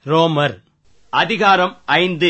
ரோமர் அதிகாரம் 5.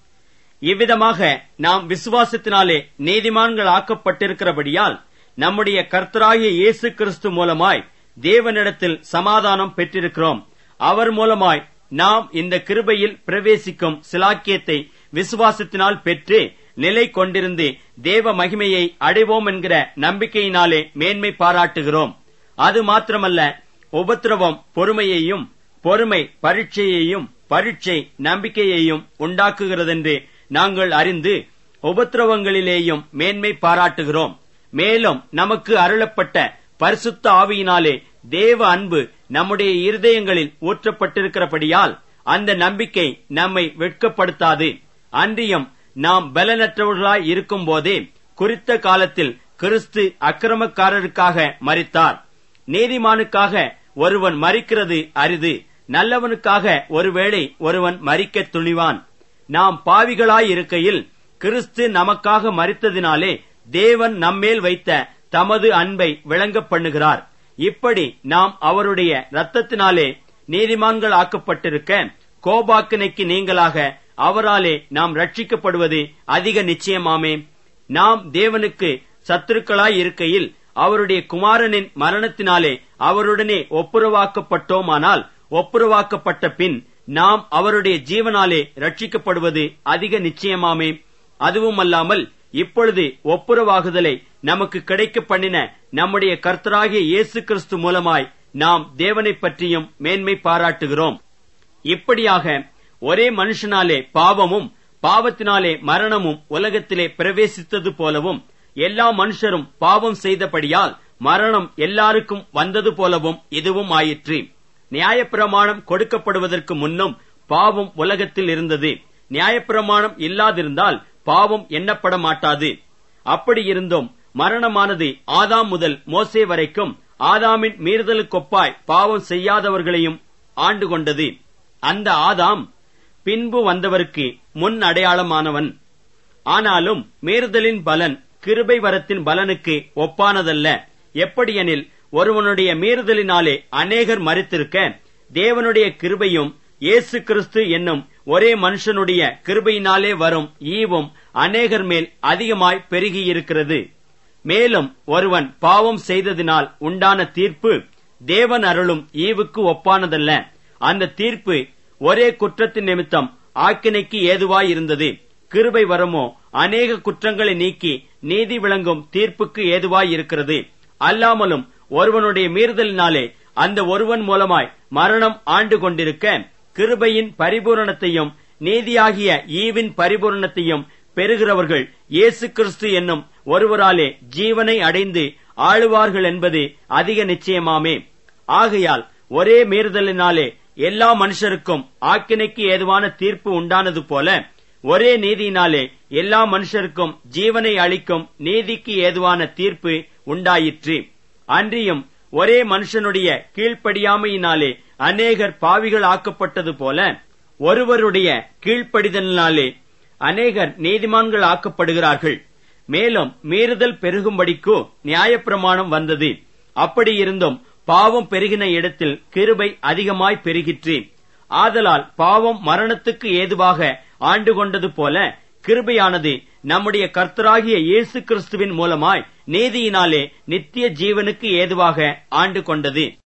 இவ்விதமாக நாம் விசுவாசத்தினாலே நீதிமான்கள் ஆக்கப்பட்டிருக்கிறபடியால் நம்முடைய கர்த்தராகிய இயேசு கிறிஸ்து மூலமாய் தேவனிடத்தில் சமாதானம் பெற்றிருக்கிறோம். அவர் மூலமாய் நாம் இந்த கிருபையில் பிரவேசிக்கும் சிலாக்கியத்தை விசுவாசத்தினால் பெற்று நிலை கொண்டிருந்து தேவ மகிமையை அடைவோம் என்கிற நம்பிக்கையினாலே மேன்மை பாராட்டுகிறோம். அது மாத்திரமல்ல, உபத்திரவம் பொறுமையையும், பொறுமை பரீட்சையையும், பரீட்சை நம்பிக்கையையும் உண்டாக்குகிறதென்று நாங்கள் அறிந்து உபத்திரவங்களிலேயும் மேன்மை பாராட்டுகிறோம். மேலும் நமக்கு அருளப்பட்ட பரிசுத்த ஆவியினாலே தேவ அன்பு நம்முடைய இருதயங்களில் ஊற்றப்பட்டிருக்கிறபடியால் அந்த நம்பிக்கை நம்மை வெட்கப்படுத்தாது. அன்றியும் நாம் பலனற்றவர்களாய் இருக்கும் போதே குறித்த காலத்தில் கிறிஸ்து அக்கிரமக்காரருக்காக மரித்தார். நீதிமானுக்காக ஒருவன் மரிக்கிறது அரிது, நல்லவனுக்காக ஒருவேளை ஒருவன் மரிக்க துணிவான். நாம் பாவிகளாயிருக்கையில் கிறிஸ்து நமக்காக மரித்ததினாலே தேவன் நம்மேல் வைத்த தமது அன்பை விளங்க பண்ணுகிறார். இப்படி நாம் அவருடைய இரத்தத்தினாலே நீதிமான்கள் ஆக்கப்பட்டிருக்க கோபாக்கினைக்கு நீங்களாக அவராலே நாம் ரட்சிக்கப்படுவது அதிக நிச்சயமாமே. நாம் தேவனுக்கு சத்துருக்களாய் இருக்கையில் அவருடைய குமாரனின் மரணத்தினாலே அவருடனே ஒப்புரவாக்கப்பட்டோமானால், ஒப்புரவாக்கப்பட்ட பின் நாம் அவருடைய ஜீவனாலே ரட்சிக்கப்படுவது அதிக நிச்சயமாமே. அதுவுமல்லாமல் இப்பொழுது ஒப்புரவாகுதலை நமக்கு கிடைக்க பண்ணின நம்முடைய கர்த்தராகிய இயேசு கிறிஸ்து மூலமாய் நாம் தேவனை பற்றியும் மேன்மை பாராட்டுகிறோம். இப்படியாக ஒரே மனுஷனாலே பாவமும், பாவத்தினாலே மரணமும் உலகத்திலே பிரவேசித்தது போலவும், எல்லா மனுஷரும் பாவம் செய்தபடியால் மரணம் எல்லாருக்கும் வந்தது போலவும் இதுவும் ஆயிற்று. நியாயப்பிரமாணம் கொடுக்கப்படுவதற்கு முன்னும் பாவம் உலகத்தில் இருந்தது. நியாயப்பிரமாணம் இல்லாதிருந்தால் பாவம் எண்ணப்பட மாட்டாது. அப்படியிருந்தும் மரணமானது ஆதாம் முதல் மோசே வரைக்கும் ஆதாமின் மீறுதலுக்கொப்பாய் பாவம் செய்யாதவர்களையும் ஆண்டு கொண்டது. அந்த ஆதாம் பின்பு வந்தவருக்கு முன் அடையாளமானவன். ஆனாலும் மீறுதலின் பலன் கிருபை வரத்தின் பலனுக்கு ஒப்பானதல்ல. எப்படியெனில், ஒருவனுடைய மீறுதலினாலே அநேகர் மரித்திருக்க தேவனுடைய கிருபையும் இயேசு கிறிஸ்து என்னும் ஒரே மனுஷனுடைய கிருபையினாலே வரும் ஈவும் அநேகர் மேல் அதிகமாய் பெருகியிருக்கிறது. மேலும் ஒருவன் பாவம் செய்ததினால் உண்டான தீர்ப்பு தேவன் அருளும் ஈவுக்கு ஒப்பானதல்ல. அந்த தீர்ப்பு ஒரே குற்றத்தின் நிமித்தம் ஆக்கினைக்கு ஏதுவாயிருந்தது. கிருபை வரமோ அநேக குற்றங்களை நீக்கி நீதி விளங்கும் தீர்ப்புக்கு ஏதுவாயிருக்கிறது. அல்லாமலும் ஒருவனுடைய மீறுதலினாலே அந்த ஒருவன் மூலமாய் மரணம் ஆண்டு கொண்டிருக்க கிருபையின் பரிபூரணத்தையும் நீதியாகிய ஈவின் பரிபூரணத்தையும் பெறுகிறவர்கள் இயேசு கிறிஸ்து என்னும் ஒருவராலே ஜீவனை அடைந்து ஆளுவார்கள் என்பது அதிக நிச்சயமாமே. ஆகையால் ஒரே மீறுதலினாலே எல்லா மனுஷருக்கும் ஆக்கினைக்கு ஏதுவான தீர்ப்பு உண்டானது போல, ஒரே நீதியினாலே எல்லா மனுஷருக்கும் ஜீவனை அளிக்கும் நீதிக்கு ஏதுவான தீர்ப்பு உண்டாயிற்று. அன்றியும் ஒரே மனுஷனுடைய கீழ்ப்படியாமையினாலே அநேகர் பாவிகள் ஆக்கப்பட்டது போல, ஒருவருடைய கீழ்ப்படிதலினாலே அநேகர் நீதிமான்கள் ஆக்கப்படுகிறார்கள். மேலும் மீறுதல் பெருகும்படிக்கு நியாயப்பிரமாணம் வந்தது. அப்படியிருந்தும் பாவம் பெருகின இடத்தில் கிருபை அதிகமாய் பெருகிற்று. ஆதலால் பாவம் மரணத்துக்கு ஏதுவாக ஆண்டு கொண்டது போல, கிருபையானது நம்முடைய கர்த்தராகிய இயேசு கிறிஸ்துவின் மூலமாய் நீதியினாலே நித்திய ஜீவனுக்கு ஏதுவாக ஆண்டு கொண்டது.